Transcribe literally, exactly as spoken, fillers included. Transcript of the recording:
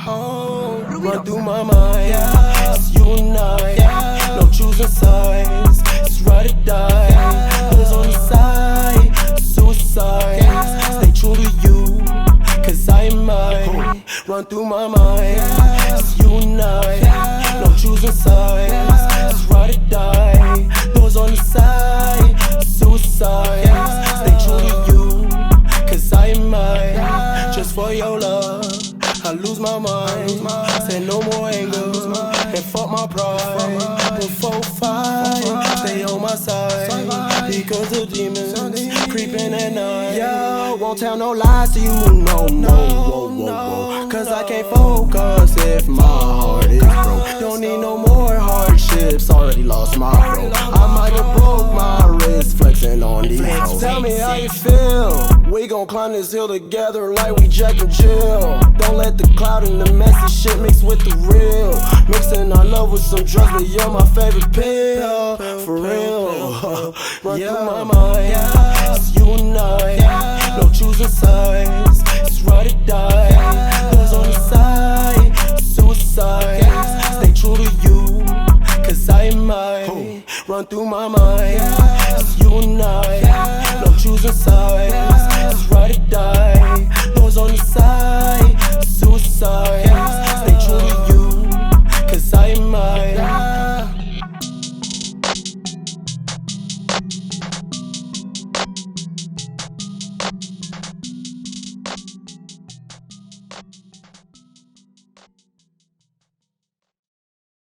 home. Run through my mind, yeah. It's you and I, yeah. No choosing sides, it's ride or die. Who's on the side, suicide. Stay true to you, cause I am mine. Run through my mind, yeah. It's you and I, yeah. No choosing sides, it's ride or die. Those on the side, suicide. Stay true to you, cause I am mine. Just for your love, I lose my mind. Say no more anger, and fuck my pride. Put four, five, stay on my side. Because the demons creeping at night. Yeah, won't tell no lies to you no more. Whoa, whoa, whoa. Cause I can't focus if my heart is broke. Don't need no more hardships, already lost my bro. I might have broke my wrist flexing on these hoes. Tell me how you feel. We gon' climb this hill together like we Jack and Jill. Don't let the cloud and the messy shit mix with the real. Mixing our love with some drugs, but you're my favorite pill. For real, run through my mind, yeah. It's you and I, yeah. No choosing sides, it's ride or die. Those on the side, suicide. Stay true to you, cause I am mine. Run through my mind, yeah. It's you and I, yeah. No choosing sides, it's ride or die. Those on the side, suicide. Stay true to you, cause I am mine.